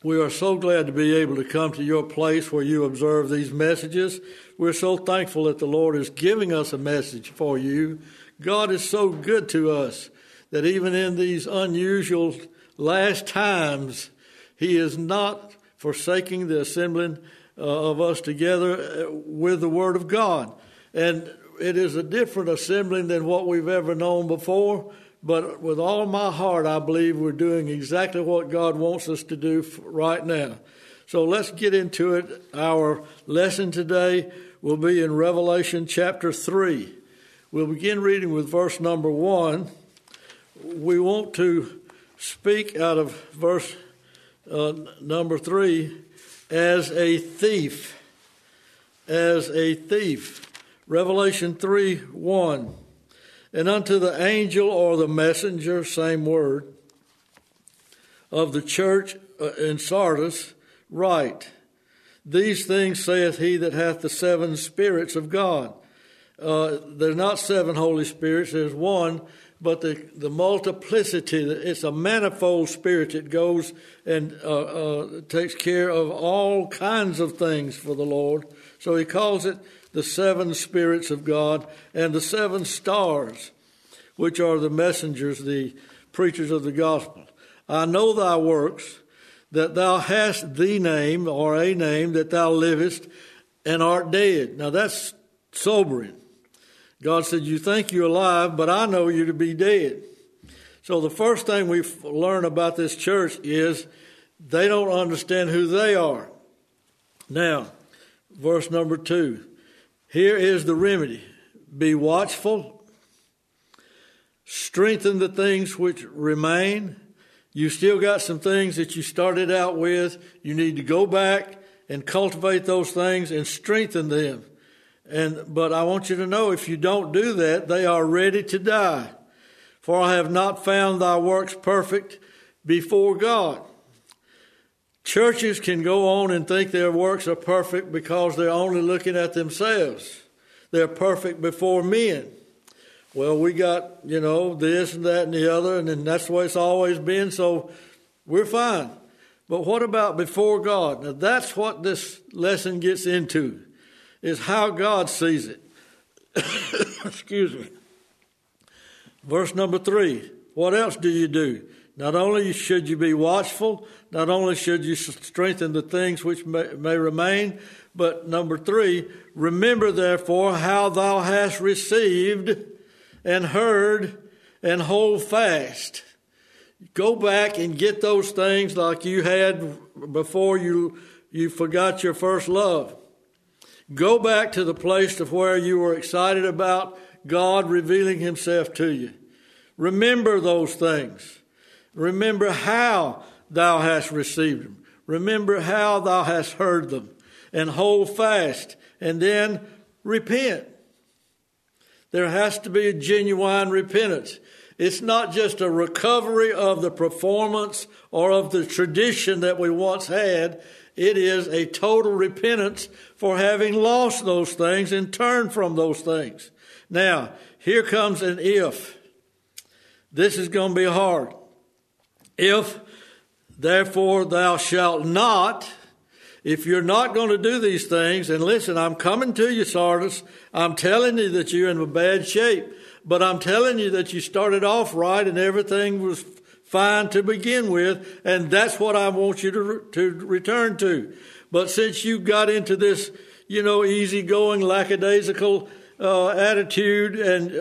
We are so glad to be able to come to your place where you observe these messages. We're so thankful that the Lord is giving us a message for you. God is so good to us that even in these unusual last times, He is not forsaking the assembling of us together with the Word of God. And it is a different assembling than what we've ever known before. But with all my heart, I believe we're doing exactly what God wants us to do right now. So let's get into it. Our lesson today will be in Revelation chapter 3. We'll begin reading with verse number 1. We want to speak out of verse number 3 as a thief. As a thief. Revelation 3:1. And unto the angel or the messenger, same word, of the church in Sardis, write, These things saith he that hath the 7 spirits of God. There's not 7 Holy Spirits, there's one, but the multiplicity, it's a manifold spirit that goes and takes care of all kinds of things for the Lord. So he calls it the 7 spirits of God, and the 7 stars, which are the messengers, the preachers of the gospel. I know thy works, that thou hast the name, or a name, that thou livest and art dead. Now that's sobering. God said, you think you're alive, but I know you to be dead. So the first thing we learn about this church is they don't understand who they are. Now, verse number 2. Here is the remedy. Be watchful. Strengthen the things which remain. You still got some things that you started out with. You need to go back and cultivate those things and strengthen them. But I want you to know, if you don't do that, they are ready to die. For I have not found thy works perfect before God. Churches can go on and think their works are perfect because they're only looking at themselves. They're perfect before men. Well, we got, this and that and the other, and then that's the way it's always been, so we're fine. But what about before God? Now, that's what this lesson gets into, is how God sees it. Excuse me. Verse number 3. What else do you do? Not only should you be watchful, not only should you strengthen the things which may remain, but number 3, remember therefore how thou hast received and heard, and hold fast. Go back and get those things like you had before you forgot your first love. Go back to the place of where you were excited about God revealing himself to you. Remember those things. Remember how thou hast received them. Remember how thou hast heard them. And hold fast. And then repent. There has to be a genuine repentance. It's not just a recovery of the performance or of the tradition that we once had. It is a total repentance for having lost those things and turned from those things. Now, here comes an if. This is going to be hard. If, therefore, thou shalt not, if you're not going to do these things, and listen, I'm coming to you, Sardis. I'm telling you that you're in a bad shape, but I'm telling you that you started off right and everything was fine to begin with, and that's what I want you to return to. But since you got into this, easygoing, lackadaisical attitude, and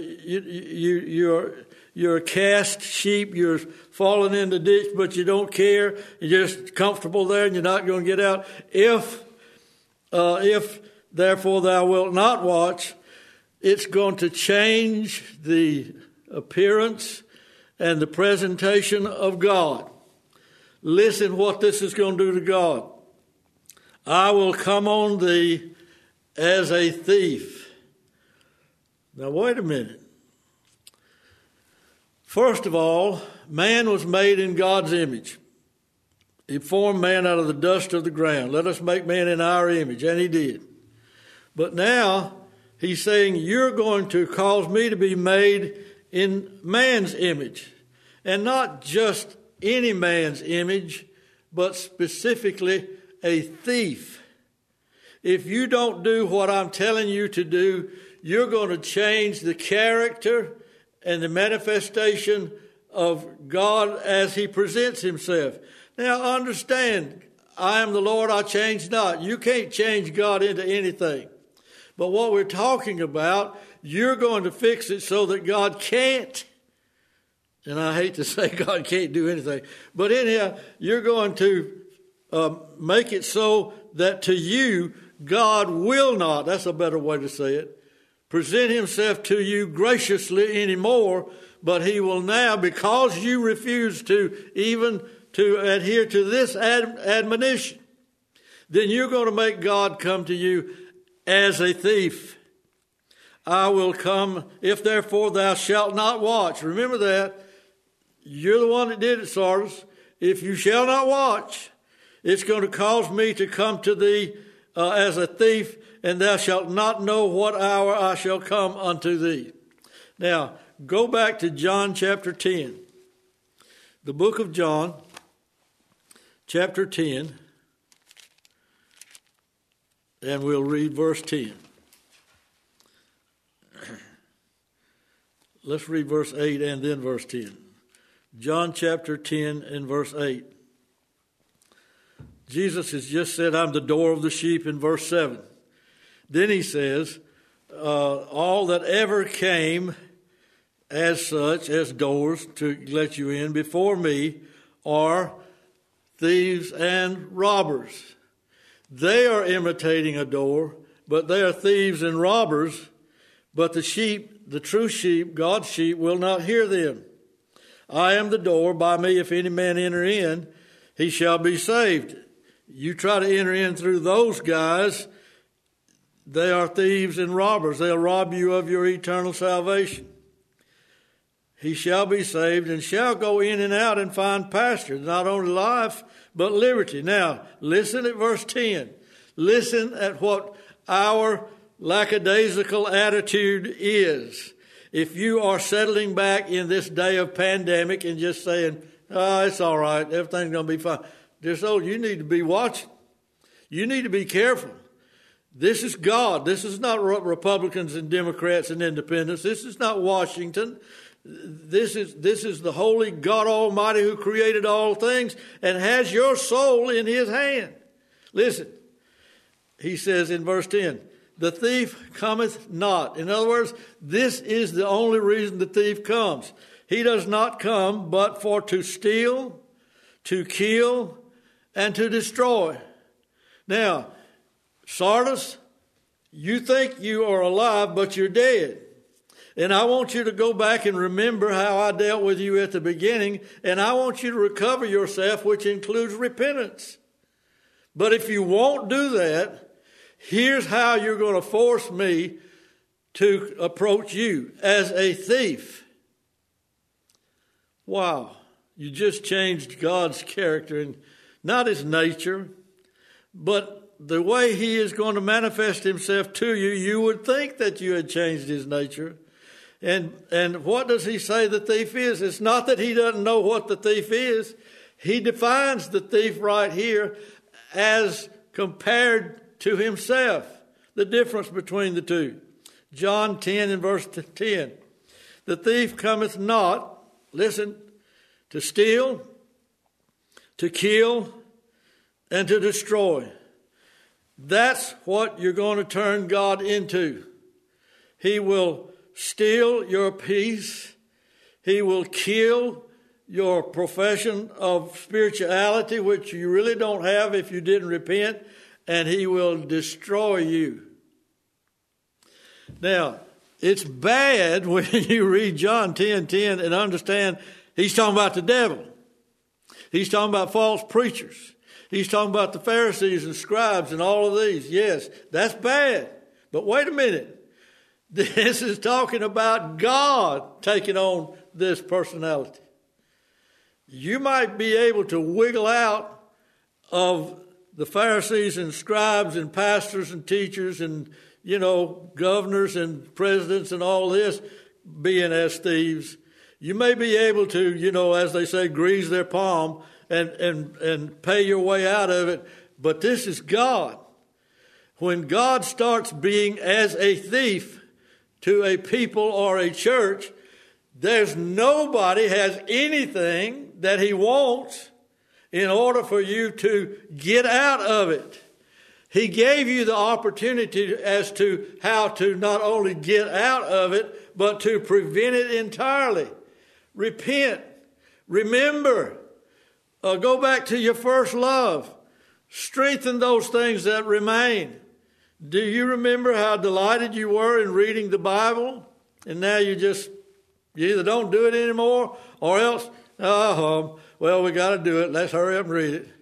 you're a cast sheep, you're falling in the ditch, but you don't care. You're just comfortable there, and you're not going to get out. If therefore thou wilt not watch, it's going to change the appearance and the presentation of God. Listen what this is going to do to God. I will come on thee as a thief. Now wait a minute. First of all, man was made in God's image. He formed man out of the dust of the ground. Let us make man in our image, and he did. But now he's saying, you're going to cause me to be made in man's image. And not just any man's image, but specifically a thief. If you don't do what I'm telling you to do, you're going to change the character and the manifestation of God as he presents himself. Now understand, I am the Lord, I change not. You can't change God into anything. But what we're talking about, you're going to fix it so that God can't. And I hate to say God can't do anything. But anyhow, you're going to make it so that to you, God will not, that's a better way to say it, present himself to you graciously anymore, but he will now, because you refuse to even to adhere to this admonition, then you're going to make God come to you as a thief. I will come, if therefore thou shalt not watch. Remember that. You're the one that did it, Sardis. If you shall not watch, it's going to cause me to come to thee as a thief, and thou shalt not know what hour I shall come unto thee. Now, go back to John chapter 10. The book of John, chapter 10, and we'll read verse 10. Let's read verse 8 and then verse 10. John chapter 10 and verse 8. Jesus has just said, I'm the door of the sheep in verse 7. Then he says, all that ever came as such, as doors to let you in before me, are thieves and robbers. They are imitating a door, but they are thieves and robbers. But the sheep, the true sheep, God's sheep, will not hear them. I am the door. By me, if any man enter in, he shall be saved. You try to enter in through those guys, they are thieves and robbers. They'll rob you of your eternal salvation. He shall be saved and shall go in and out and find pasture, not only life, but liberty. Now, listen at verse 10. Listen at what our lackadaisical attitude is. If you are settling back in this day of pandemic and just saying, oh, it's all right, everything's going to be fine. You need to be watching. You need to be careful. This is God. This is not Republicans and Democrats and independents. This is not Washington. This is the holy God Almighty who created all things and has your soul in his hand. Listen, he says in verse 10, the thief cometh not. In other words, this is the only reason the thief comes. He does not come but for to steal, to kill, and to destroy. Now, Sardis, you think you are alive, but you're dead. And I want you to go back and remember how I dealt with you at the beginning, and I want you to recover yourself, which includes repentance. But if you won't do that, here's how you're going to force me to approach you as a thief. Wow, you just changed God's character, and not his nature, but the way he is going to manifest himself to you. You would think that you had changed his nature. And what does he say the thief is? It's not that he doesn't know what the thief is. He defines the thief right here as compared to himself. The difference between the two. John 10 and verse 10. The thief cometh not, listen, to steal, to kill, and to destroy. That's what you're going to turn God into. He will steal your peace. He will kill your profession of spirituality, which you really don't have if you didn't repent, and he will destroy you. Now, it's bad when you read John 10:10 and understand he's talking about the devil. He's talking about false preachers. He's talking about the Pharisees and scribes and all of these. Yes, that's bad. But wait a minute. This is talking about God taking on this personality. You might be able to wiggle out of the Pharisees and scribes and pastors and teachers and, governors and presidents and all this being as thieves. You may be able to, as they say, grease their palm and pay your way out of it. But this is God. When God starts being as a thief to a people or a church, there's nobody has anything that he wants in order for you to get out of it. He gave you the opportunity as to how to not only get out of it, but to prevent it entirely. Repent. Remember. Go back to your first love. Strengthen those things that remain. Do you remember how delighted you were in reading the Bible? And now you either don't do it anymore, or else, well, we got to do it. Let's hurry up and read it.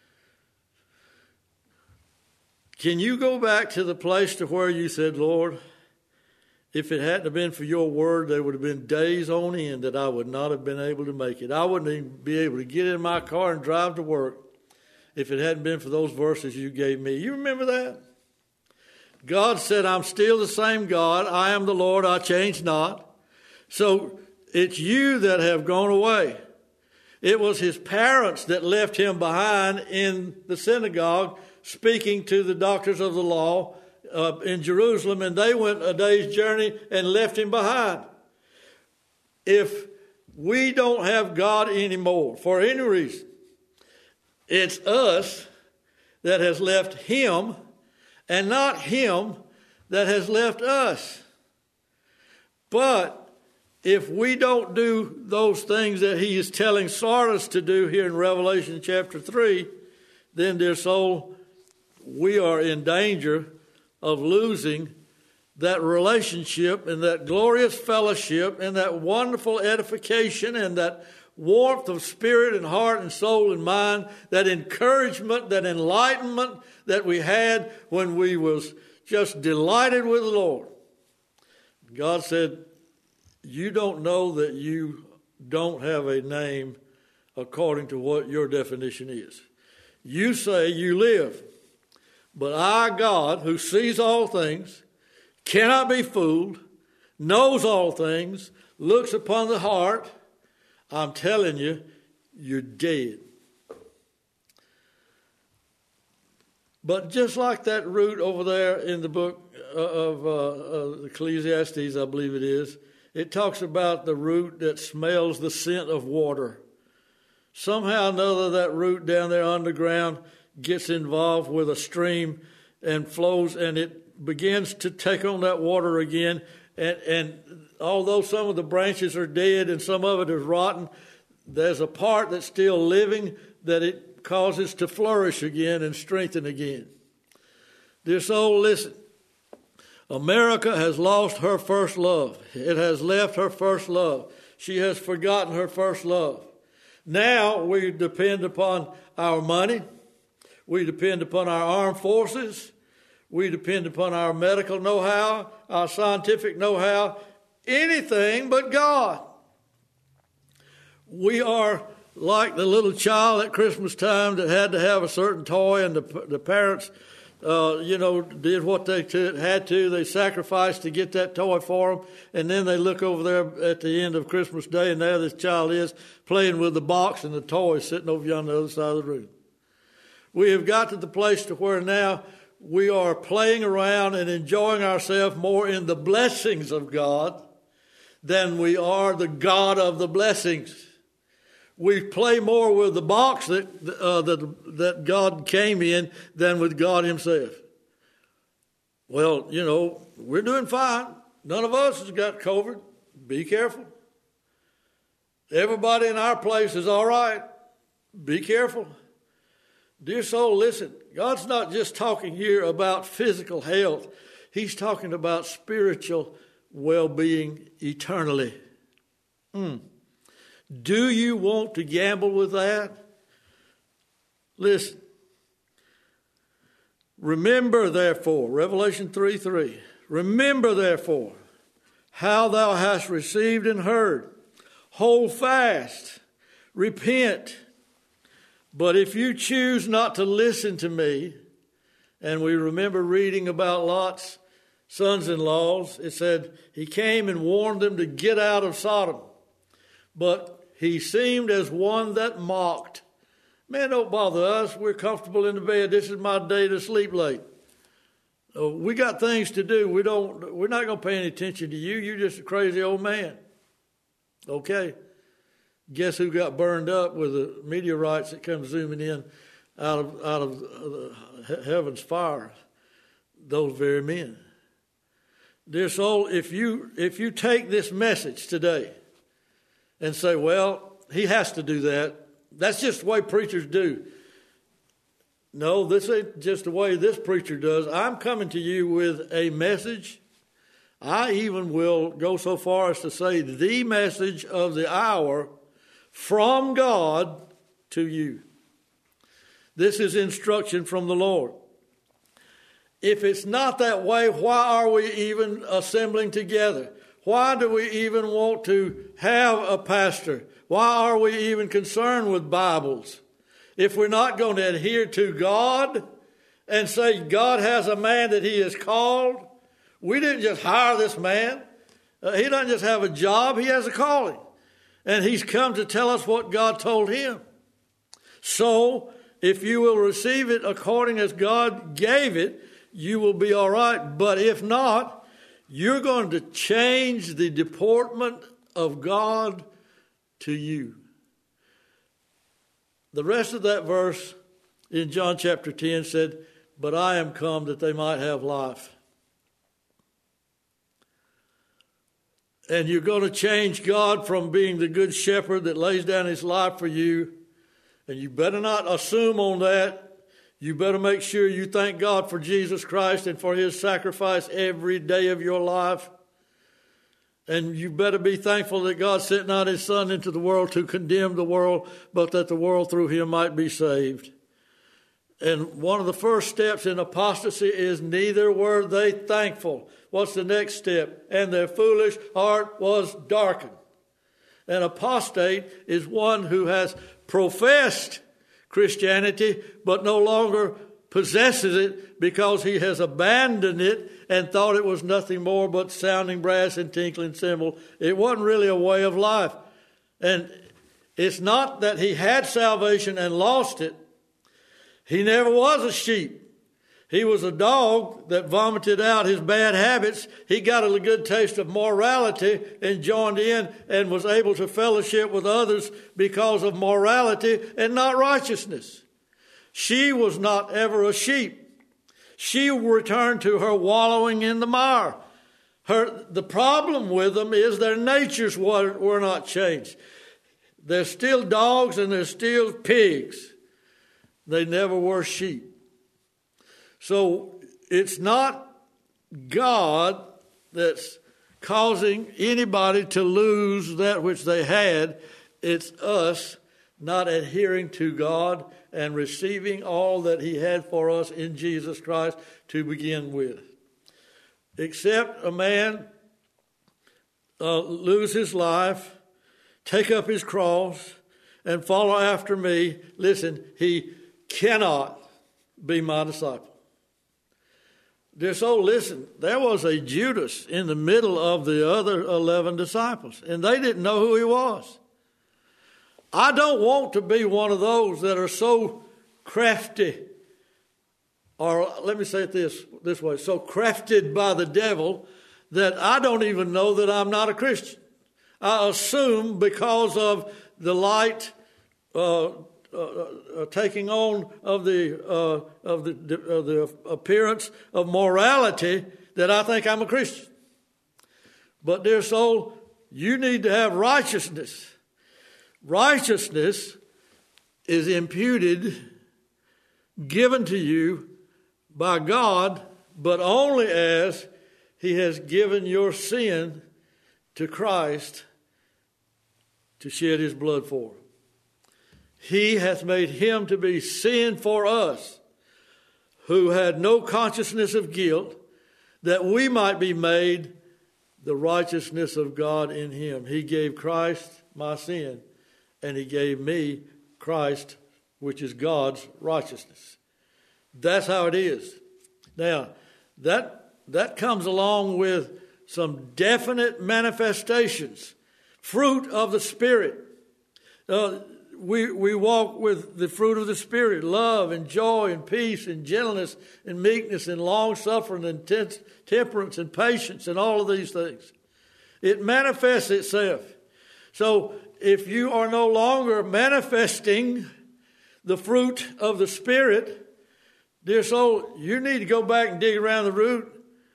Can you go back to the place to where you said, Lord, if it hadn't been for your word, there would have been days on end that I would not have been able to make it. I wouldn't even be able to get in my car and drive to work if it hadn't been for those verses you gave me. You remember that? God said, I'm still the same God. I am the Lord. I change not. So it's you that have gone away. It was his parents that left him behind in the synagogue, speaking to the doctors of the law in Jerusalem, and they went a day's journey and left him behind. If we don't have God anymore, for any reason, it's us that has left him, and not him that has left us. But if we don't do those things that he is telling Sardis to do here in Revelation chapter 3, then, dear soul, we are in danger of losing that relationship and that glorious fellowship and that wonderful edification and that warmth of spirit and heart and soul and mind, that encouragement, that enlightenment that we had when we was just delighted with the Lord. God said, you don't know that you don't have a name according to what your definition is. You say you live, but I, God, who sees all things, cannot be fooled, knows all things, looks upon the heart, I'm telling you, you're dead. But just like that root over there in the book of Ecclesiastes, I believe it is, it talks about the root that smells the scent of water. Somehow or another, that root down there underground gets involved with a stream and flows, and it begins to take on that water again. And although some of the branches are dead and some of it is rotten, there's a part that's still living that it causes to flourish again and strengthen again. Dear soul, listen. America has lost her first love. It has left her first love. She has forgotten her first love. Now we depend upon our money. We depend upon our armed forces. We depend upon our medical know-how, our scientific know-how, anything but God. We are like the little child at Christmas time that had to have a certain toy, and the parents, did what they had to. They sacrificed to get that toy for them, and then they look over there at the end of Christmas Day, and there this child is playing with the box and the toy sitting over here on the other side of the room. We have got to the place to where now we are playing around and enjoying ourselves more in the blessings of God than we are the God of the blessings. We play more with the box that God came in than with God himself. Well, we're doing fine. None of us has got COVID. Be careful. Everybody in our place is all right. Be careful. Dear soul, listen. God's not just talking here about physical health. He's talking about spiritual well-being eternally. Do you want to gamble with that? Listen. Remember, therefore, Revelation 3:3. Remember, therefore, how thou hast received and heard. Hold fast. Repent. But if you choose not to listen to me, and we remember reading about Lot's sons-in-laws, it said he came and warned them to get out of Sodom. But he seemed as one that mocked Man, don't bother us. We're comfortable in the bed. This is my day to sleep late. We got things to do. We're not going to pay any attention to you. You're just a crazy old man. Okay. Guess who got burned up with the meteorites that come zooming in out of heaven's fire? Those very men. Dear soul, if you take this message today and say, well, he has to do that. That's just the way preachers do. No, this ain't just the way this preacher does. I'm coming to you with a message. I even will go so far as to say the message of the hour from God to you. This is instruction from the Lord. If it's not that way, why are we even assembling together? Why do we even want to have a pastor? Why are we even concerned with Bibles? If we're not going to adhere to God and say God has a man that he has called, we didn't just hire this man. He doesn't just have a job, he has a calling. And he's come to tell us what God told him. So, if you will receive it according as God gave it, you will be all right. But if not, you're going to change the deportment of God to you. The rest of that verse in John chapter 10 said, but I am come that they might have life. And you're going to change God from being the good shepherd that lays down his life for you. And you better not assume on that. You better make sure you thank God for Jesus Christ and for his sacrifice every day of your life. And you better be thankful that God sent not his Son into the world to condemn the world, but that the world through him might be saved. And one of the first steps in apostasy is neither were they thankful. What's the next step? And their foolish heart was darkened. An apostate is one who has professed Christianity, but no longer possesses it because he has abandoned it and thought it was nothing more but sounding brass and tinkling cymbal. It wasn't really a way of life. And it's not that he had salvation and lost it. He never was a sheep. He was a dog that vomited out his bad habits. He got a good taste of morality and joined in and was able to fellowship with others because of morality and not righteousness. She was not ever a sheep. She returned to her wallowing in the mire. The problem with them is their natures were not changed. They're still dogs and they're still pigs. They never were sheep. So it's not God that's causing anybody to lose that which they had. It's us not adhering to God and receiving all that he had for us in Jesus Christ to begin with. Except a man lose his life, take up his cross, and follow after me, listen, he cannot be my disciple. Dear soul, listen, there was a Judas in the middle of the other 11 disciples, and they didn't know who he was. I don't want to be one of those that are so crafty, or let me say it this way, so crafted by the devil that I don't even know that I'm not a Christian. I assume because of the light taking on of the appearance of morality that I think I'm a Christian. But dear soul, you need to have righteousness. Righteousness is imputed, given to you by God, but only as he has given your sin to Christ to shed his blood for. He hath made him to be sin for us, who had no consciousness of guilt, that we might be made the righteousness of God in him. He gave Christ my sin, and he gave me Christ, which is God's righteousness. That's how it is. Now, that comes along with some definite manifestations, fruit of the Spirit. we walk with the fruit of the Spirit, love and joy and peace and gentleness and meekness and long-suffering and temperance and patience and all of these things. It manifests itself. So if you are no longer manifesting the fruit of the Spirit, dear soul, you need to go back and dig around the root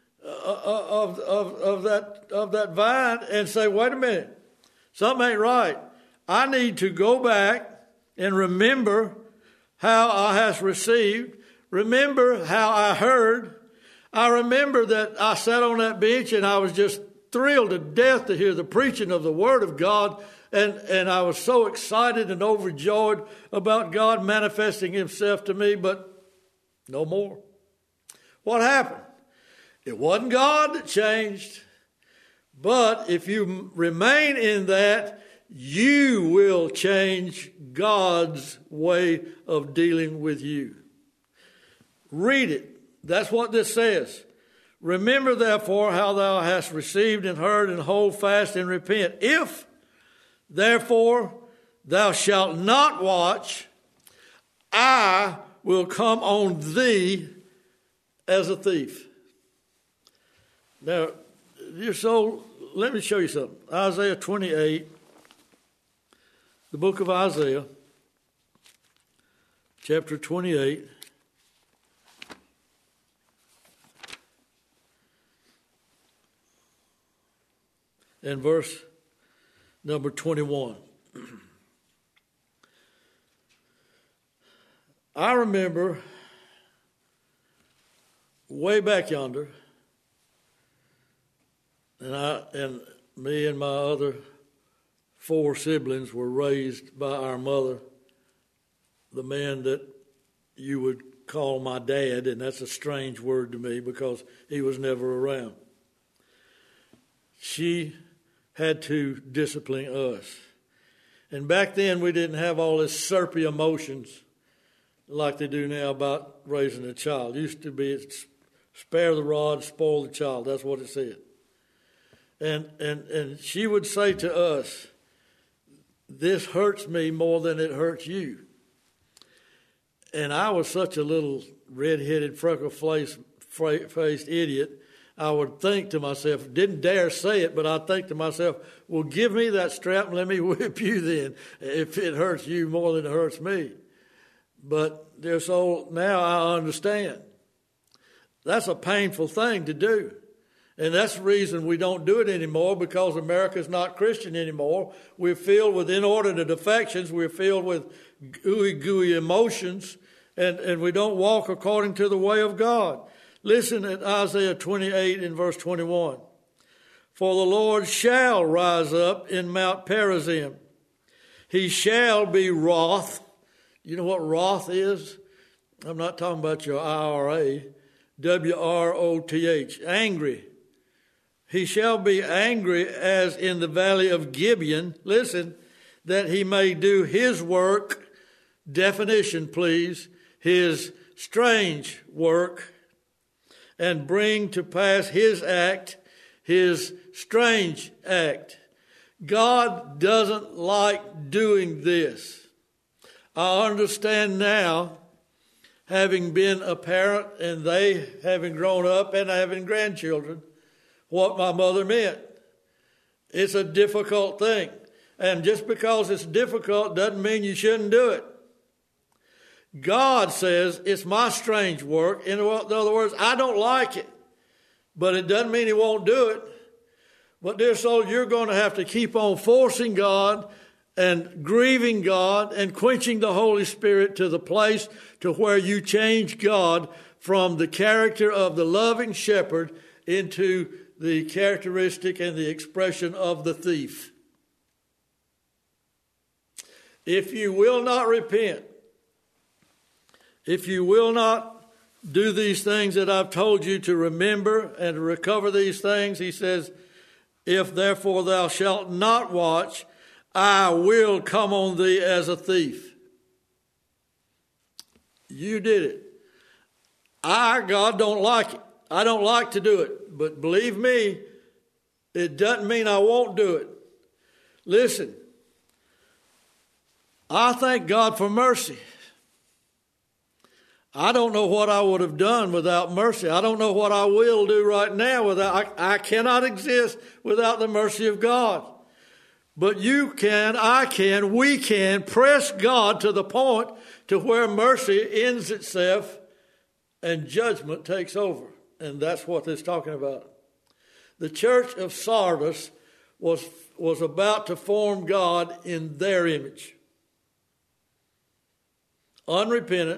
of that vine and say, wait a minute, something ain't right. I need to go back and remember how I have received, remember how I heard. I remember that I sat on that bench and I was just thrilled to death to hear the preaching of the Word of God, and I was so excited and overjoyed about God manifesting Himself to me, but no more. What happened? It wasn't God that changed, but if you remain in that, you will change God's way of dealing with you. Read it. That's what this says. Remember, therefore, how thou hast received and heard, and hold fast and repent. If, therefore, thou shalt not watch, I will come on thee as a thief. Now, dear soul, let me show you something. Isaiah 28, the book of Isaiah, chapter 28. And verse number 21. I remember way back yonder, and me and my other 4 siblings were raised by our mother, the man that you would call my dad, and that's a strange word to me because he was never around. She had to discipline us. And back then we didn't have all this syrupy emotions like they do now about raising a child. It used to be spare the rod, spoil the child. That's what it said. And she would say to us, this hurts me more than it hurts you. And I was such a little red-headed, freckle-faced idiot, I would think to myself, didn't dare say it, but I'd think to myself, well, give me that strap and let me whip you then, if it hurts you more than it hurts me. But, dear soul, now I understand. That's a painful thing to do. And that's the reason we don't do it anymore, because America's not Christian anymore. We're filled with inordinate affections. We're filled with gooey emotions, and we don't walk according to the way of God. Listen at Isaiah 28 in verse 21. For the Lord shall rise up in Mount Perazim. He shall be wroth. You know what wrath is? I'm not talking about your IRA. W-R-O-T-H. Angry. He shall be angry as in the valley of Gibeon. Listen, that he may do his work. Definition, please. His strange work. And bring to pass his act, his strange act. God doesn't like doing this. I understand now, having been a parent and they having grown up and having grandchildren, what my mother meant. It's a difficult thing. And just because it's difficult doesn't mean you shouldn't do it. God says, it's my strange work. In other words, I don't like it. But it doesn't mean he won't do it. But dear soul, you're going to have to keep on forcing God and grieving God and quenching the Holy Spirit to the place to where you change God from the character of the loving shepherd into the characteristic and the expression of the thief. If you will not repent, if you will not do these things that I've told you to remember and to recover these things, he says, if therefore thou shalt not watch, I will come on thee as a thief. You did it. God, don't like it. I don't like to do it. But believe me, it doesn't mean I won't do it. Listen, I thank God for mercy. I don't know what I would have done without mercy. I don't know what I will do right now without. I cannot exist without the mercy of God. But you can, I can, we can press God to the point to where mercy ends itself and judgment takes over. And that's what it's talking about. The church of Sardis was about to form God in their image. Unrepentant,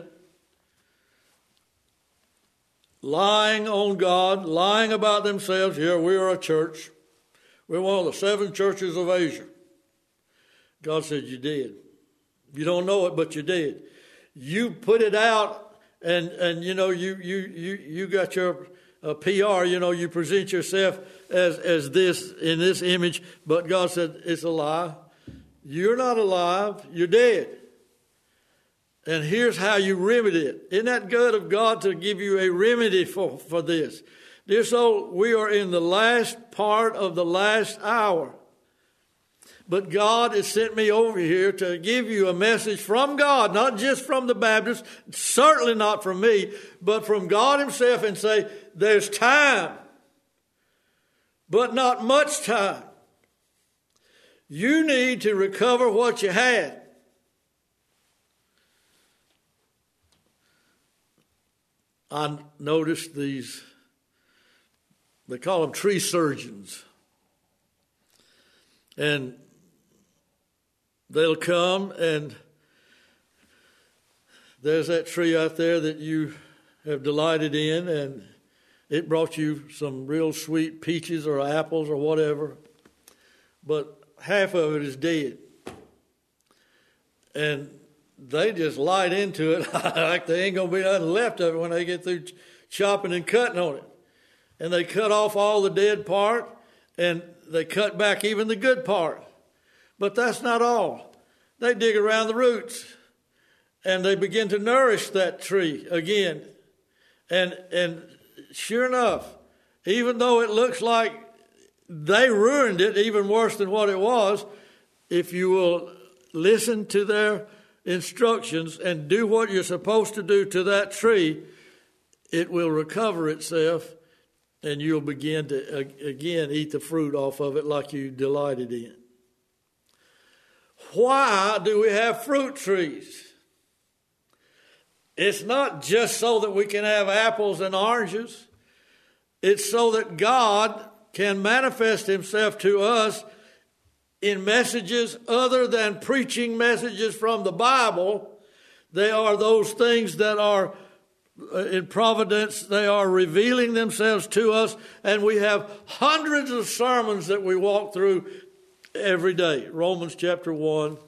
lying on God, lying about themselves. Here, we are a church. We're one of the 7 churches of Asia. God said, you did. You don't know it, but you did. You put it out, and you know, you got your PR, you know, you present yourself as this, in this image, but God said, it's a lie. You're not alive, you're dead. And here's how you remedy it. Isn't that good of God to give you a remedy for this? Dear soul, we are in the last part of the last hour. But God has sent me over here to give you a message from God, not just from the Baptists, certainly not from me, but from God himself, and say, there's time, but not much time. You need to recover what you had. I noticed these, they call them tree surgeons. And they'll come, and there's that tree out there that you have delighted in, and it brought you some real sweet peaches or apples or whatever, but half of it is dead. And they just light into it like there ain't going to be nothing left of it when they get through chopping and cutting on it. And they cut off all the dead part, and they cut back even the good part. But that's not all. They dig around the roots, and they begin to nourish that tree again. And sure enough, even though it looks like they ruined it even worse than what it was, if you will listen to their instructions and do what you're supposed to do to that tree, it will recover itself, and you'll begin to again eat the fruit off of it like you delighted in. Why do we have fruit trees? It's not just so that we can have apples and oranges. It's so that God can manifest himself to us in messages other than preaching messages from the Bible. They are those things that are in providence. They are revealing themselves to us, and we have hundreds of sermons that we walk through every day. Romans chapter 1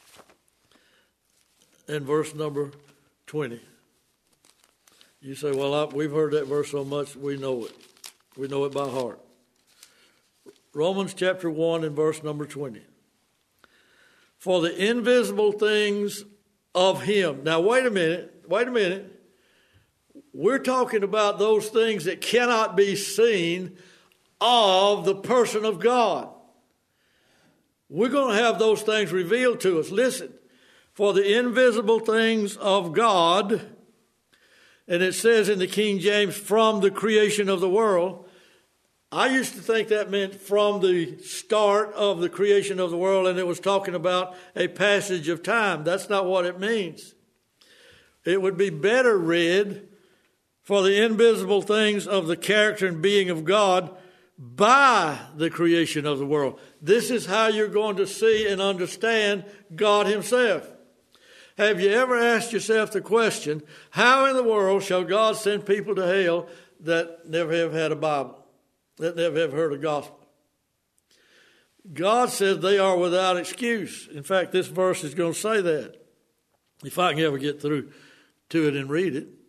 and verse number 20. You say, well, we've heard that verse so much, we know it. We know it by heart. Romans chapter 1 and verse number 20. For the invisible things of him. Now, wait a minute. We're talking about those things that cannot be seen of the person of God. We're going to have those things revealed to us. Listen, for the invisible things of God, and it says in the King James, from the creation of the world. I used to think that meant from the start of the creation of the world, and it was talking about a passage of time. That's not what it means. It would be better read, for the invisible things of the character and being of God by the creation of the world. This is how you're going to see and understand God himself. Have you ever asked yourself the question, how in the world shall God send people to hell that never have had a Bible? That never have heard a gospel? God says they are without excuse. In fact, this verse is going to say that, if I can ever get through to it and read it.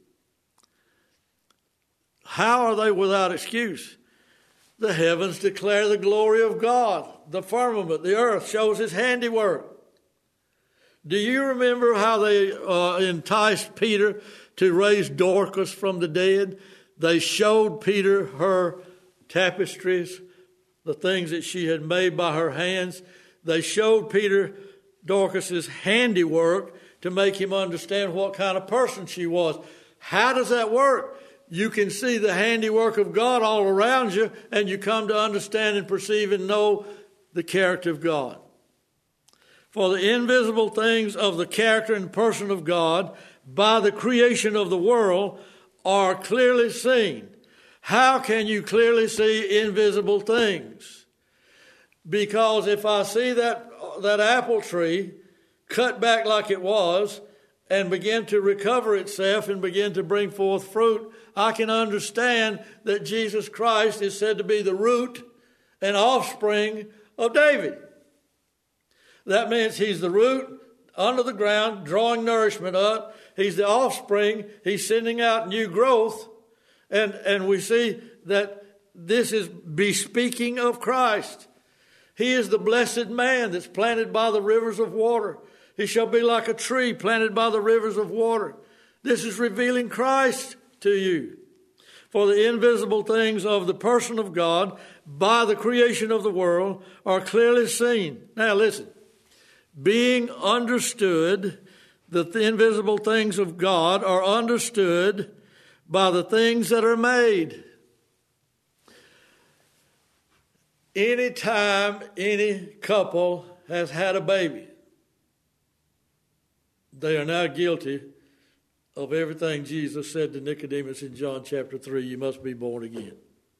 How are they without excuse? The heavens declare the glory of God. The firmament, the earth, shows his handiwork. Do you remember how they enticed Peter to raise Dorcas from the dead? They showed Peter her tapestries, the things that she had made by her hands. They showed Peter Dorcas's handiwork to make him understand what kind of person she was. How does that work? You can see the handiwork of God all around you, and you come to understand and perceive and know the character of God. For the invisible things of the character and person of God by the creation of the world are clearly seen. How can you clearly see invisible things? Because if I see that apple tree cut back like it was and begin to recover itself and begin to bring forth fruit, I can understand that Jesus Christ is said to be the root and offspring of David. That means he's the root under the ground, drawing nourishment up. He's the offspring. He's sending out new growth. And we see that this is bespeaking of Christ. He is the blessed man that's planted by the rivers of water. He shall be like a tree planted by the rivers of water. This is revealing Christ to you. For the invisible things of the person of God by the creation of the world are clearly seen. Now listen. Being understood, the invisible things of God are understood by the things that are made. Anytime any couple has had a baby, they are now guilty of everything Jesus said to Nicodemus in John chapter 3, you must be born again.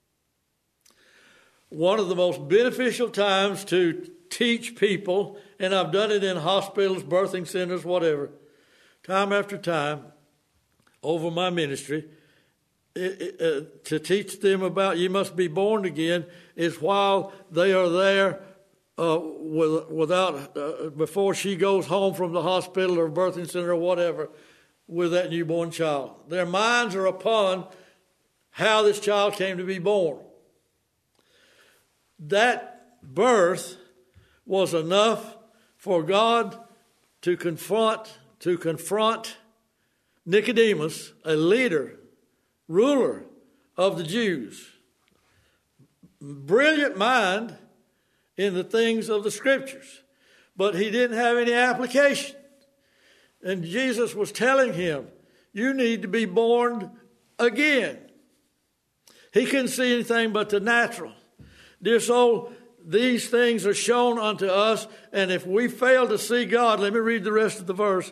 One of the most beneficial times to teach people, and I've done it in hospitals, birthing centers, whatever, time after time over my ministry, to teach them about you must be born again is while they are there before she goes home from the hospital or birthing center or whatever with that newborn child. Their minds are upon how this child came to be born. That birth was enough for God to confront Nicodemus, a leader, ruler of the Jews. Brilliant mind in the things of the Scriptures, but he didn't have any application. And Jesus was telling him, you need to be born again. He couldn't see anything but the natural. Dear soul, these things are shown unto us, and if we fail to see God, let me read the rest of the verse.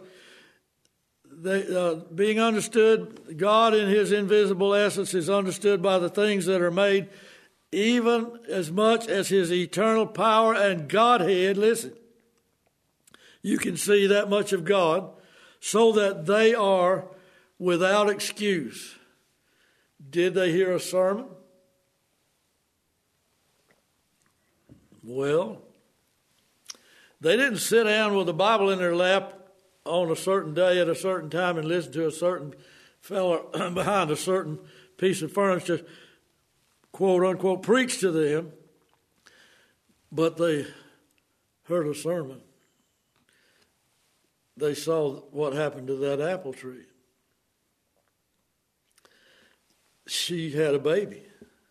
Being understood, God in his invisible essence is understood by the things that are made, even as much as his eternal power and Godhead. Listen, you can see that much of God, so that they are without excuse. Did they hear a sermon? Well, they didn't sit down with a Bible in their lap on a certain day at a certain time and listen to a certain fellow behind a certain piece of furniture, quote unquote, preach to them, but they heard a sermon. They saw what happened to that apple tree. She had a baby.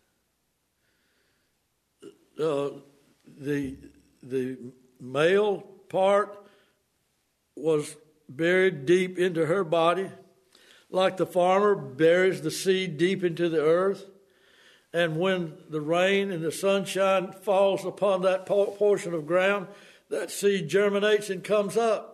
The male part was buried deep into her body, like the farmer buries the seed deep into the earth. And when the rain and the sunshine falls upon that portion of ground, that seed germinates and comes up.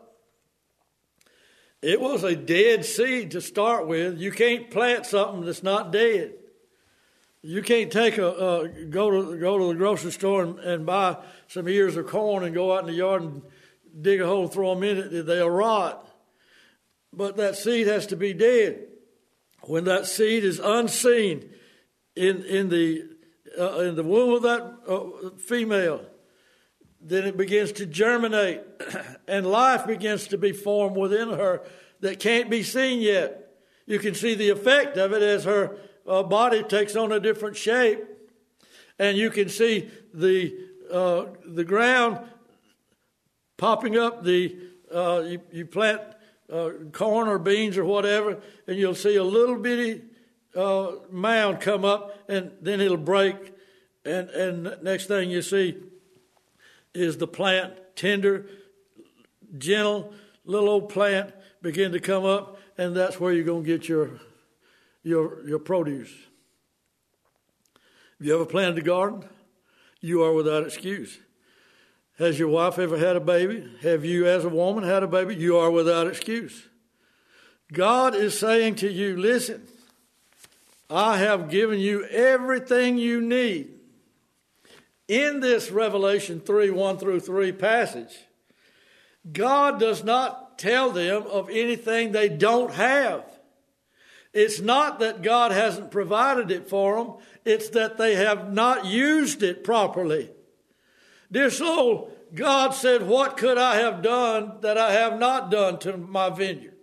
It was a dead seed to start with. You can't plant something that's not dead. You can't take go to the grocery store and buy some ears of corn and go out in the yard and dig a hole and throw them in it. They'll rot. But that seed has to be dead. When that seed is unseen in the womb of that female, then it begins to germinate, and life begins to be formed within her that can't be seen yet. You can see the effect of it as her body takes on a different shape, and you can see the ground popping up. You plant corn or beans or whatever, and you'll see a little bitty mound come up, and then it'll break, and next thing you see is the plant tender, gentle little old plant begin to come up, and that's where you're going to get your produce. Have you ever planted a garden? You are without excuse. Has your wife ever had a baby? Have you as a woman had a baby? You are without excuse. God is saying to you, listen, I have given you everything you need. In this Revelation 3:1-3 passage, God does not tell them of anything they don't have. It's not that God hasn't provided it for them. It's that they have not used it properly. Dear soul, God said, what could I have done that I have not done to my vineyard?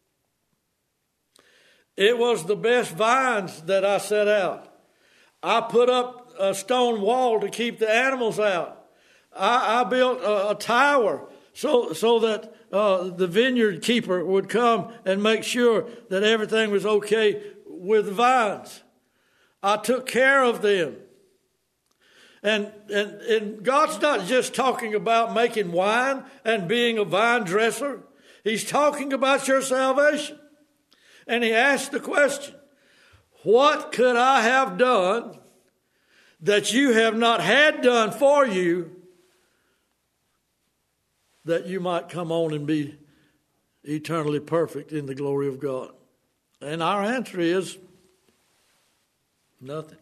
It was the best vines that I set out. I put up a stone wall to keep the animals out. I built a tower so that the vineyard keeper would come and make sure that everything was okay with the vines. I took care of them. And God's not just talking about making wine and being a vine dresser. He's talking about your salvation. And he asked the question, what could I have done that you have not had done for you that you might come on and be eternally perfect in the glory of God? And our answer is nothing.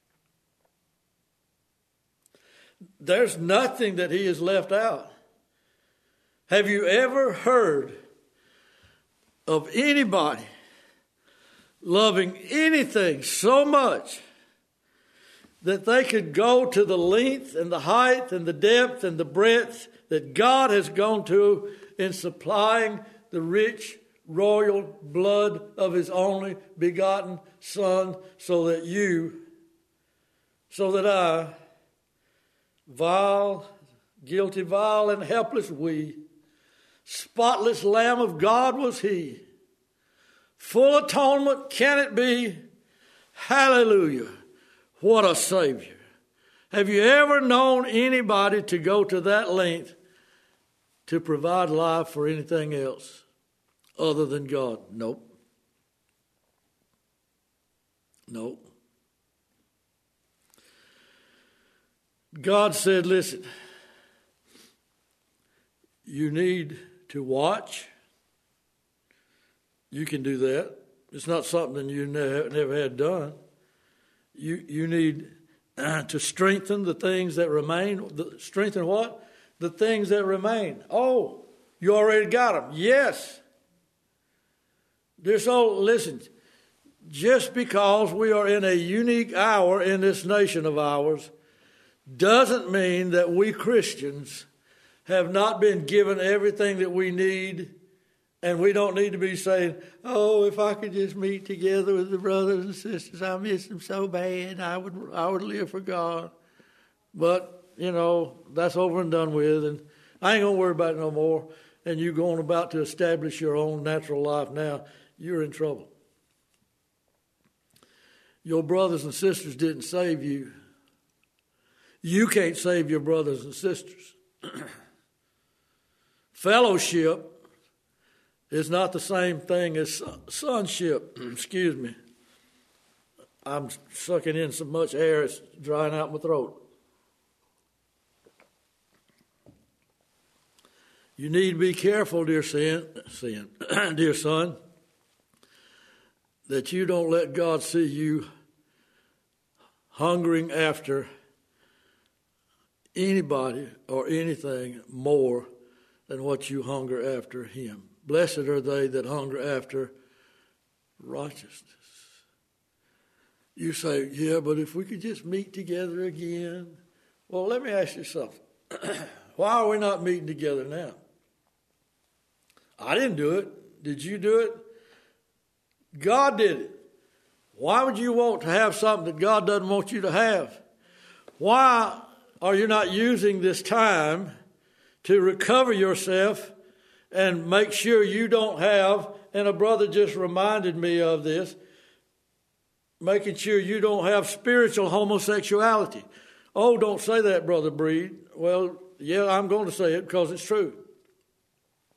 There's nothing that he has left out. Have you ever heard of anybody loving anything so much that they could go to the length and the height and the depth and the breadth that God has gone to in supplying the rich royal blood of his only begotten Son, so that I, vile, guilty, vile, and helpless we, spotless Lamb of God was he. Full atonement can it be? Hallelujah. What a Savior. Have you ever known anybody to go to that length to provide life for anything else other than God? Nope. Nope. God said, listen, you need to watch. You can do that. It's not something you never had done. You need to strengthen the things that remain. Strengthen what? The things that remain. Oh, you already got them. Yes. Dear soul, listen. Just because we are in a unique hour in this nation of ours doesn't mean that we Christians have not been given everything that we need. And we don't need to be saying, oh, if I could just meet together with the brothers and sisters, I miss them so bad, I would live for God. But, that's over and done with, and I ain't going to worry about it no more. And you going about to establish your own natural life now, you're in trouble. Your brothers and sisters didn't save you. You can't save your brothers and sisters. Fellowship is not the same thing as sonship. Excuse me. I'm sucking in so much air, it's drying out my throat. You need to be careful, dear dear son, that you don't let God see you hungering after anybody or anything more than what you hunger after him. Blessed are they that hunger after righteousness. You say, yeah, but if we could just meet together again. Well, let me ask you something. Why are we not meeting together now? I didn't do it. Did you do it? God did it. Why would you want to have something that God doesn't want you to have? Why are you not using this time to recover yourself and make sure you don't have, and a brother just reminded me of this, making sure you don't have spiritual homosexuality. Oh, don't say that, Brother Breed. Well, yeah, I'm going to say it because it's true.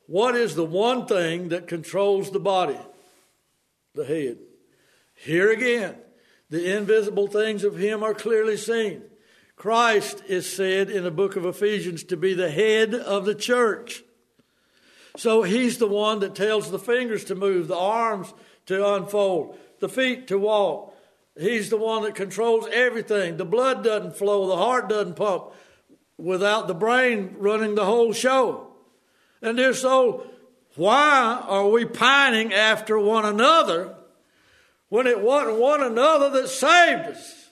What is the one thing that controls the body? The head. Here again, the invisible things of him are clearly seen. Christ is said in the book of Ephesians to be the head of the church. So he's the one that tells the fingers to move, the arms to unfold, the feet to walk. He's the one that controls everything. The blood doesn't flow, the heart doesn't pump without the brain running the whole show. And dear soul, why are we pining after one another when it wasn't one another that saved us?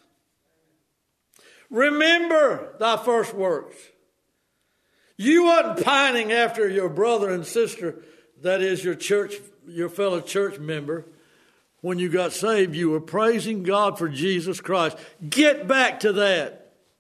Remember thy first works. You wasn't pining after your brother and sister, that is your fellow church member. When you got saved, you were praising God for Jesus Christ. Get back to that.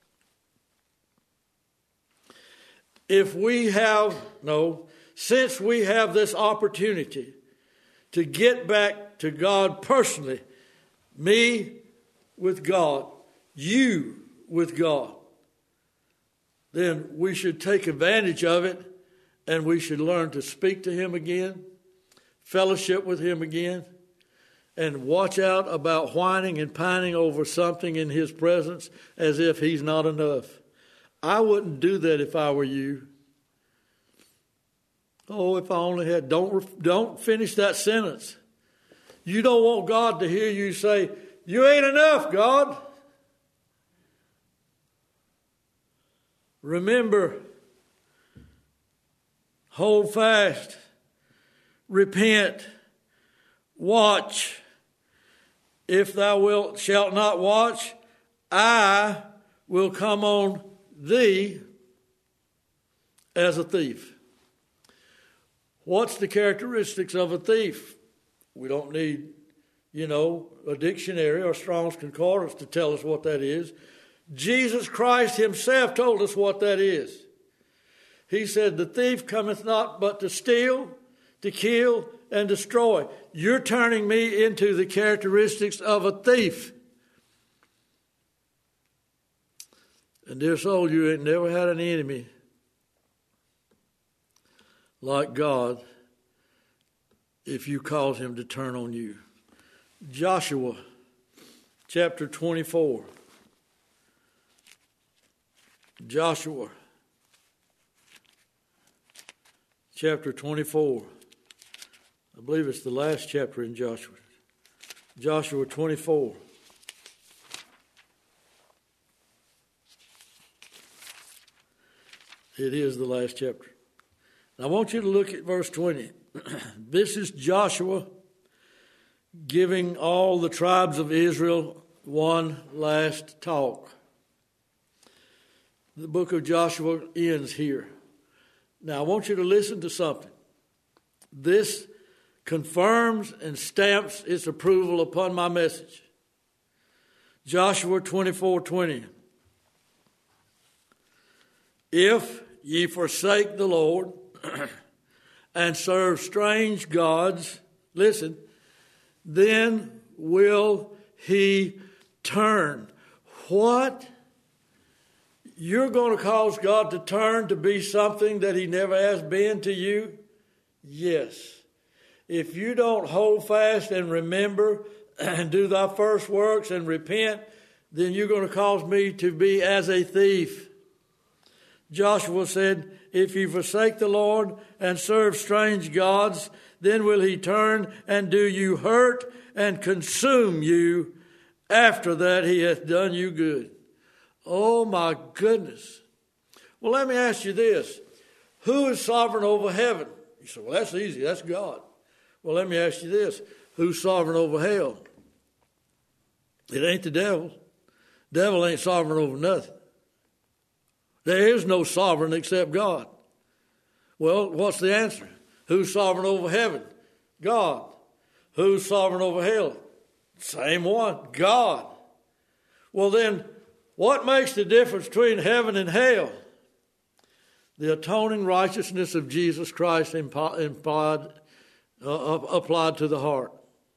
Since we have this opportunity to get back to God personally, me with God, you with God, then we should take advantage of it, and we should learn to speak to him again, fellowship with him again, and watch out about whining and pining over something in his presence as if he's not enough. I wouldn't do that if I were you. Oh, if I only had. Don't finish that sentence. You don't want God to hear you say, you ain't enough, God. Remember, hold fast, repent, watch. If thou shalt not watch, I will come on thee as a thief. What's the characteristics of a thief? We don't need, a dictionary or Strong's Concordance to tell us what that is. Jesus Christ himself told us what that is. He said, the thief cometh not but to steal, to kill, and destroy. You're turning me into the characteristics of a thief. And dear soul, you ain't never had an enemy like God if you cause him to turn on you. Joshua chapter 24. Joshua chapter 24. I believe it's the last chapter in Joshua. Joshua 24. It is the last chapter. I want you to look at verse 20. This is Joshua giving all the tribes of Israel one last talk. The book of Joshua ends here. Now I want you to listen to something. This confirms and stamps its approval upon my message. Joshua 24:20. If ye forsake the Lord and serve strange gods, listen, then will he turn. What? You're going to cause God to turn to be something that he never has been to you? Yes. If you don't hold fast and remember and do thy first works and repent, then you're going to cause me to be as a thief. Joshua said, if you forsake the Lord and serve strange gods, then will he turn and do you hurt and consume you. After that he hath done you good. Oh my goodness. Well, let me ask you this. Who is sovereign over heaven? You say, well, that's easy. That's God. Well, let me ask you this. Who's sovereign over hell? It ain't the devil. Devil ain't sovereign over nothing. There is no sovereign except God. Well, what's the answer? Who's sovereign over heaven? God. Who's sovereign over hell? Same one, God. Well then, what makes the difference between heaven and hell? The atoning righteousness of Jesus Christ applied to the heart.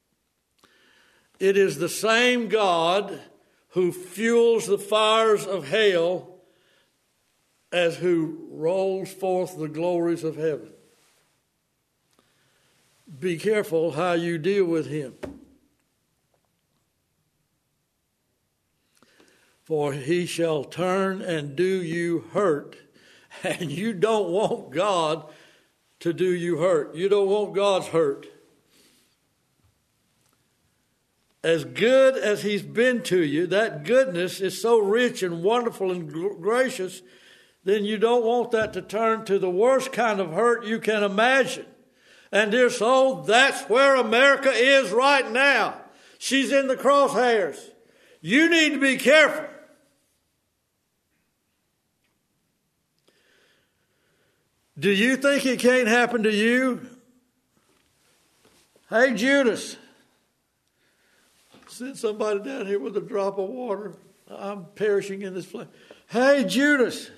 It is the same God who fuels the fires of hell as who rolls forth the glories of heaven. be careful how you deal with him. For he shall turn and do you hurt. And you don't want God to do you hurt. You don't want God's hurt. As good as he's been to you, that goodness is so rich and wonderful and gracious, then you don't want that to turn to the worst kind of hurt you can imagine. And dear soul, that's where America is right now. She's in the crosshairs. You need to be careful. Do you think it can't happen to you? Hey, Judas. Send somebody down here with a drop of water. I'm perishing in this place. Hey, Judas.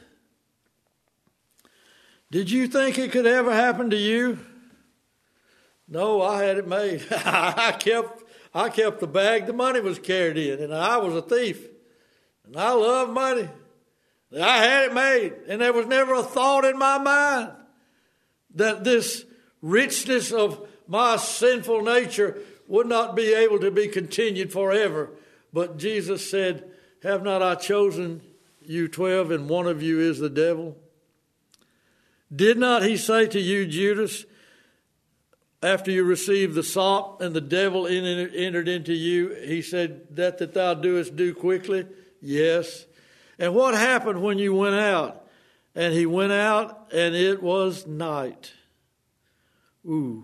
Did you think it could ever happen to you? No, I had it made. I kept the bag the money was carried in, and I was a thief. And I love money. I had it made, and there was never a thought in my mind that this richness of my sinful nature would not be able to be continued forever. But Jesus said, have not I chosen you 12, and one of you is the devil? Did not he say to you, Judas, after you received the sop and the devil entered into you, he said, that thou doest do quickly? Yes. And what happened when you went out? And he went out, and it was night. Ooh.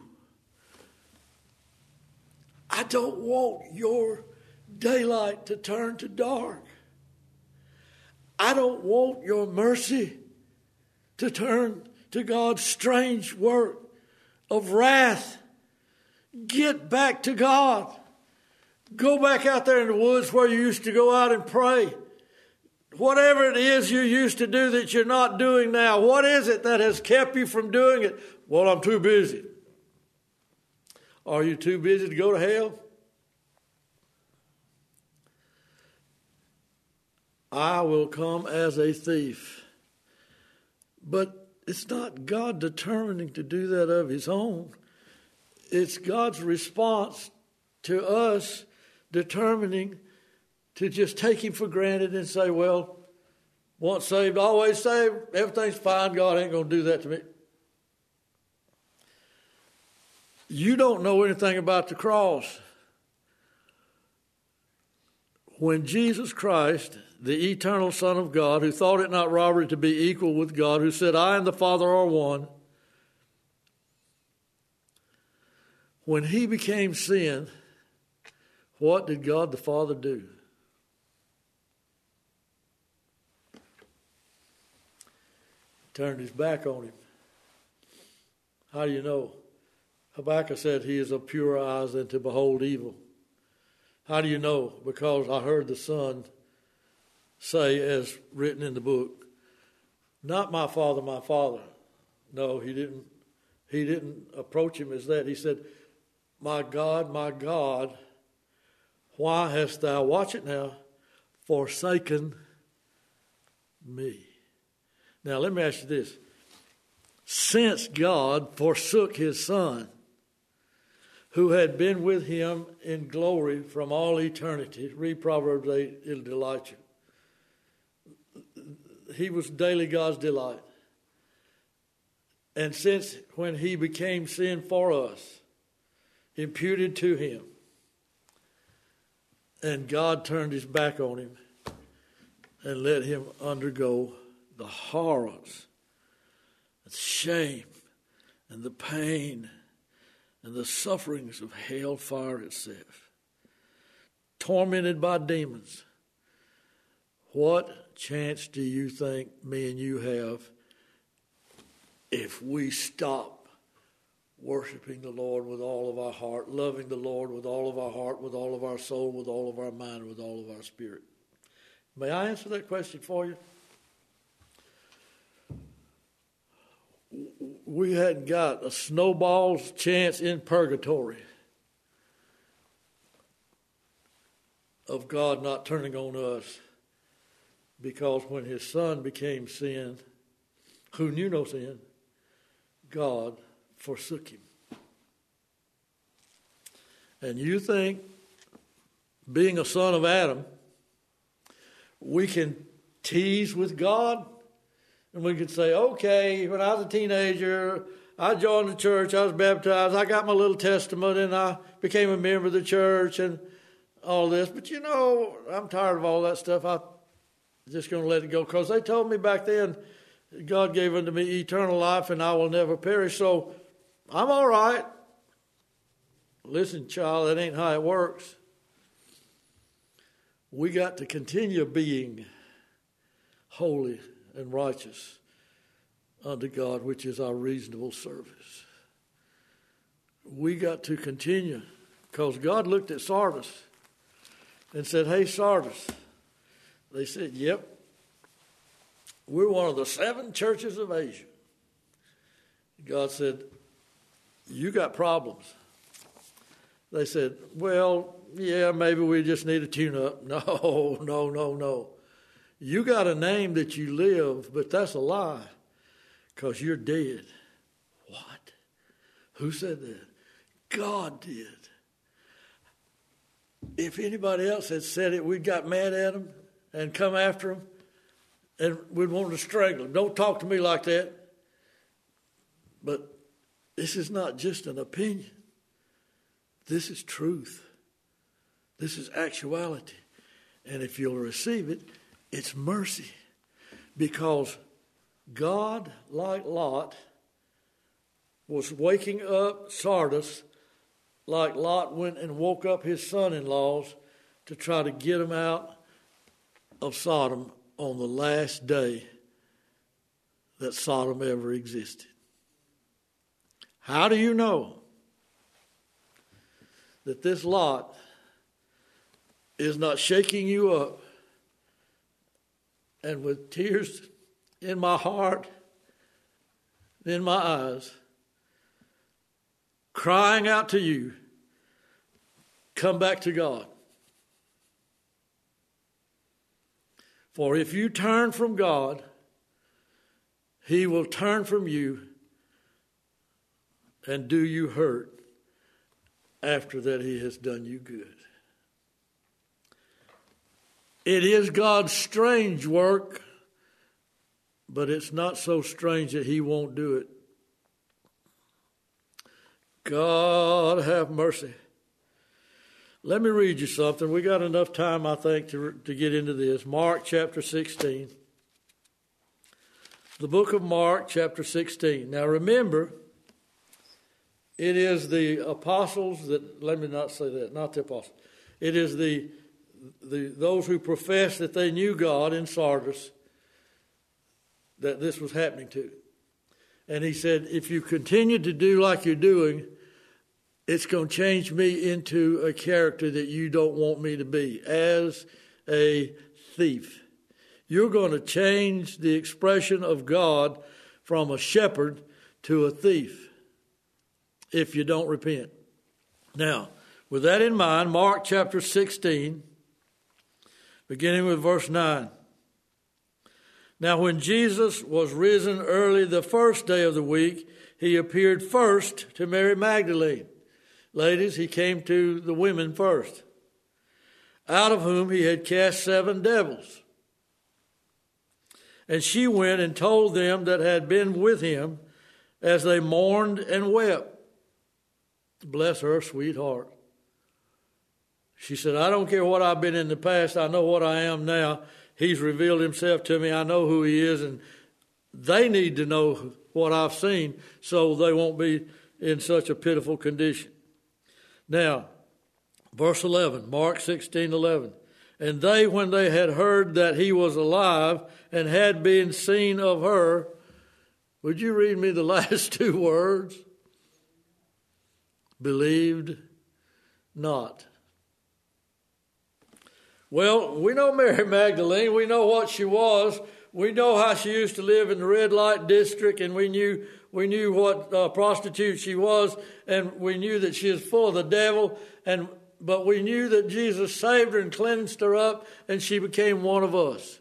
I don't want your daylight to turn to dark. I don't want your mercy to turn to God's strange work of wrath. Get back to God. Go back out there in the woods where you used to go out and pray. Whatever it is you used to do that you're not doing now, what is it that has kept you from doing it? Well, I'm too busy. Are you too busy to go to hell? I will come as a thief. But it's not God determining to do that of his own. It's God's response to us determining to just take him for granted and say, well, once saved, always saved, everything's fine, God ain't going to do that to me. You don't know anything about the cross. When Jesus Christ, the eternal Son of God, who thought it not robbery to be equal with God, who said, I and the Father are one, when he became sin, what did God the Father do? Turned his back on him. How do you know? Habakkuk said he is of purer eyes than to behold evil. How do you know? Because I heard the Son say, as written in the book, not my Father, my Father. No, he didn't approach him as that. He said, my God, why hast thou, watch it now, forsaken me? Now, let me ask you this. Since God forsook his Son, who had been with him in glory from all eternity, read Proverbs 8, it'll delight you. He was daily God's delight. And since when he became sin for us, imputed to him, and God turned his back on him and let him undergo the horrors, the shame, and the pain, and the sufferings of hellfire itself, tormented by demons. What chance do you think me and you have if we stop worshiping the Lord with all of our heart, loving the Lord with all of our heart, with all of our soul, with all of our mind, with all of our spirit? May I answer that question for you? We hadn't got a snowball's chance in purgatory of God not turning on us, because when his Son became sin, who knew no sin, God forsook him. And you think, being a son of Adam, we can tease with God? And we could say, okay, when I was a teenager, I joined the church, I was baptized, I got my little testament, and I became a member of the church and all this. But I'm tired of all that stuff. I'm just going to let it go, because they told me back then, God gave unto me eternal life and I will never perish. So I'm all right. Listen, child, that ain't how it works. We got to continue being holy and righteous unto God, which is our reasonable service. We got to continue, because God looked at Sardis and said, hey, Sardis. They said, yep. We're one of the 7 churches of Asia. God said, you got problems. They said, well, yeah, maybe we just need a tune-up. No. You got a name that you live, but that's a lie, because you're dead. What? Who said that? God did. If anybody else had said it, we'd got mad at them and come after them. And we'd want to strangle him. Don't talk to me like that. But this is not just an opinion. This is truth. This is actuality. And if you'll receive it, it's mercy. Because God, like Lot, was waking up Sardis like Lot went and woke up his son-in-laws to try to get them out of Sodom on the last day that Sodom ever existed. How do you know that this Lot is not shaking you up, and with tears in my heart, in my eyes, crying out to you, come back to God? For if you turn from God, He will turn from you and do you hurt after that He has done you good. It is God's strange work, but it's not so strange that He won't do it. God have mercy. Let me read you something. We got enough time, I think, to get into this. Mark chapter 16. The book of Mark chapter 16. Now remember, it is the apostles that, let me not say that, not the apostles. It is those who profess that they knew God in Sardis that this was happening to. And he said, if you continue to do like you're doing, it's going to change me into a character that you don't want me to be, as a thief. You're going to change the expression of God from a shepherd to a thief if you don't repent. Now, with that in mind, Mark chapter 16, beginning with verse 9. Now, when Jesus was risen early the first day of the week, he appeared first to Mary Magdalene. Ladies, he came to the women first, out of whom he had cast 7 devils. And she went and told them that had been with him, as they mourned and wept. Bless her sweetheart. She said, I don't care what I've been in the past. I know what I am now. He's revealed himself to me. I know who he is. And they need to know what I've seen so they won't be in such a pitiful condition. Now, verse 11, Mark 16:11. And they, when they had heard that he was alive and had been seen of her, would you read me the last 2 words? Believed not. Well, we know Mary Magdalene. We know what she was. We know how she used to live in the red light district, and we knew what prostitute she was, and we knew that she was full of the devil, but we knew that Jesus saved her and cleansed her up, and she became one of us.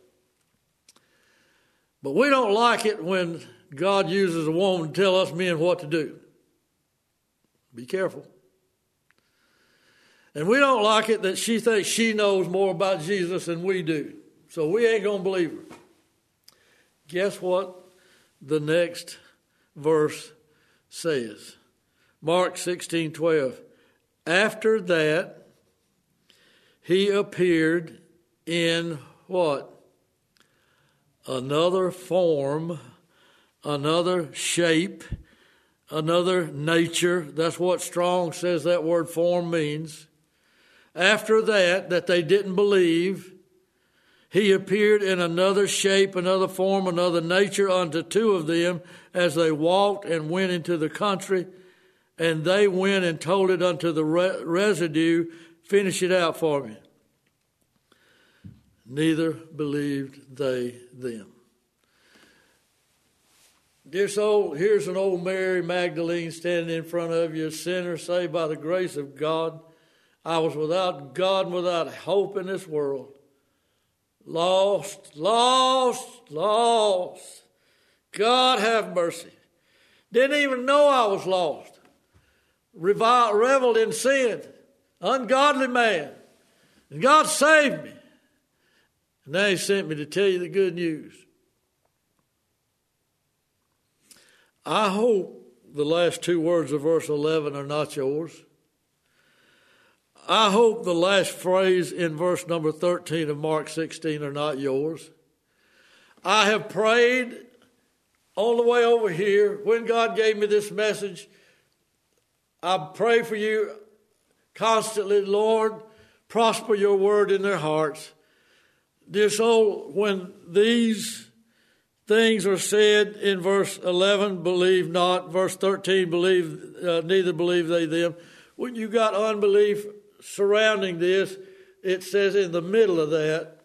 But we don't like it when God uses a woman to tell us men what to do. Be careful. And we don't like it that she thinks she knows more about Jesus than we do. So we ain't going to believe her. Guess what the next verse says? Mark 16:12. After that, he appeared in what? Another form, another shape, another nature. That's what Strong says that word form means. After that they didn't believe, he appeared in another shape, another form, another nature unto two of them as they walked and went into the country. And they went and told it unto the residue. Finish it out for me. Neither believed they them. Dear soul, here's an old Mary Magdalene standing in front of you, a sinner saved by the grace of God. I was without God and without hope in this world. Lost. God have mercy. Didn't even know I was lost. Reveled in sin. Ungodly man. And God saved me. And now he sent me to tell you the good news. I hope the last two words of verse 11 are not yours. I hope the last phrase in verse number 13 of Mark 16 are not yours. I have prayed on the way over here when God gave me this message. I pray for you constantly, Lord, prosper your word in their hearts. Dear soul, when these things are said in verse 11, believe not. Verse 13, neither believe they them. When you got unbelief surrounding this, it says in the middle of that,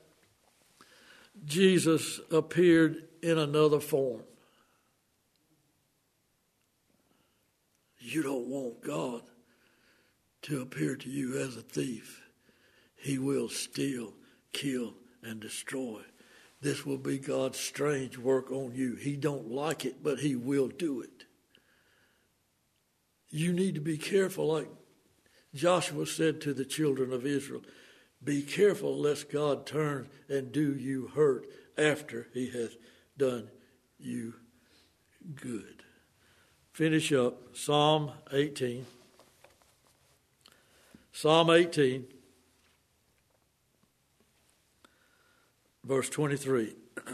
Jesus appeared in another form. You don't want God to appear to you as a thief. He will steal, kill, and destroy. This will be God's strange work on you. He don't like it, but he will do it. You need to be careful, like Joshua said to the children of Israel. Be careful lest God turn and do you hurt after he hath done you good. Finish up. Psalm 18. Psalm 18. Verse 23.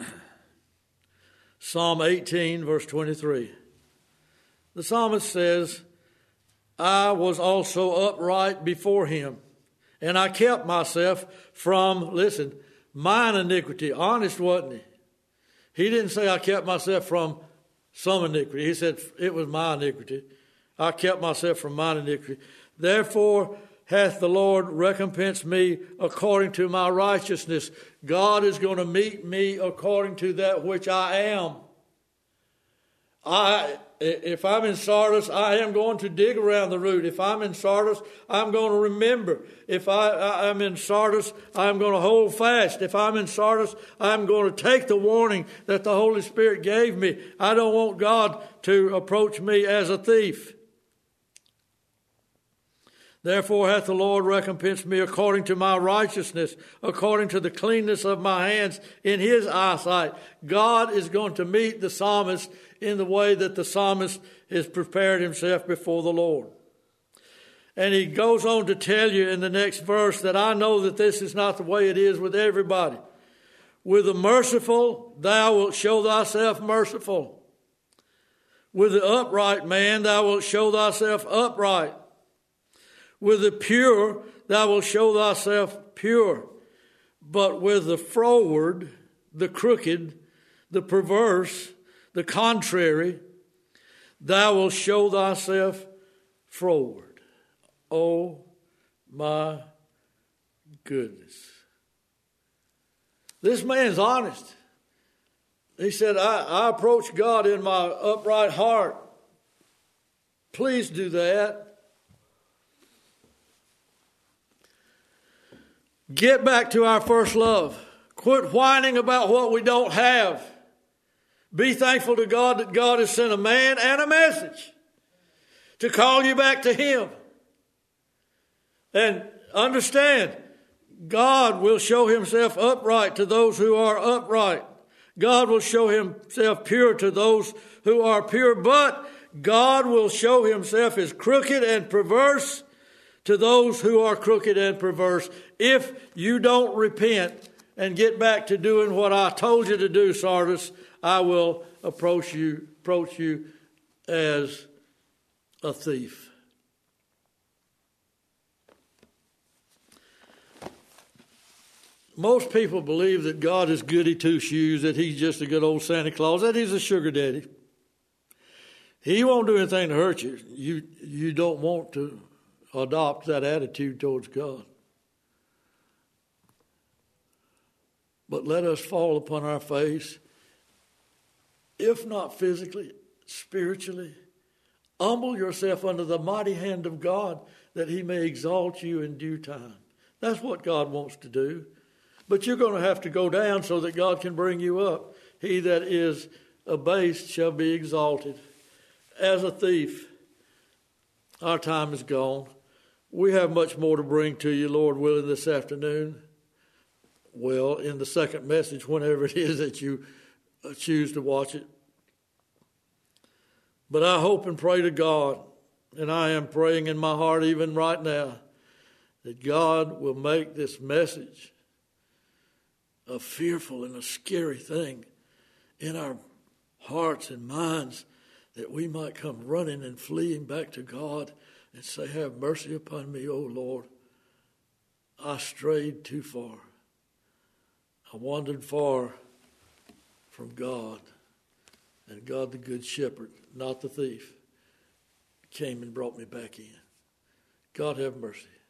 Psalm 18, verse 23. The psalmist says, I was also upright before him, and I kept myself from, listen, mine iniquity. Honest, wasn't he? He didn't say I kept myself from some iniquity. He said it was my iniquity. I kept myself from mine iniquity. Therefore hath the Lord recompensed me according to my righteousness. God is going to meet me according to that which I am. If I'm in Sardis, I am going to dig around the root. If I'm in Sardis, I'm going to remember. If I'm in Sardis, I'm going to hold fast. If I'm in Sardis, I'm going to take the warning that the Holy Spirit gave me. I don't want God to approach me as a thief. Therefore hath the Lord recompensed me according to my righteousness, according to the cleanness of my hands in his eyesight. God is going to meet the psalmist in the way that the psalmist has prepared himself before the Lord. And he goes on to tell you in the next verse that I know that this is not the way it is with everybody. With the merciful, thou wilt show thyself merciful. With the upright man, thou wilt show thyself upright. With the pure, thou wilt show thyself pure. But with the froward, the crooked, the perverse, the contrary, thou wilt show thyself froward. Oh, my goodness. This man's honest. He said, I approach God in my upright heart. Please do that. Get back to our first love. Quit whining about what we don't have. Be thankful to God that God has sent a man and a message to call you back to him. And Understand, God will show himself upright to those who are upright. God will show himself pure to those who are pure, but God will show himself as crooked and perverse to those who are crooked and perverse. If you don't repent and get back to doing what I told you to do, Sardis, I will approach you as a thief. Most people believe that God is goody two-shoes, that he's just a good old Santa Claus, that he's a sugar daddy. He won't do anything to hurt you. You don't want to adopt that attitude towards God. But let us fall upon our face, if not physically, spiritually. Humble yourself under the mighty hand of God, that he may exalt you in due time. That's what God wants to do. But you're going to have to go down so that God can bring you up. He that is abased shall be exalted. As a thief, our time is gone. We have much more to bring to you, Lord willing, this afternoon. Well, in the second message, whenever it is that you choose to watch it. But I hope and pray to God, and I am praying in my heart even right now, that God will make this message a fearful and a scary thing in our hearts and minds, that we might come running and fleeing back to God and say, have mercy upon me, O Lord. I strayed too far. I wandered far from God. And God, the good shepherd, not the thief, came and brought me back in. God have mercy.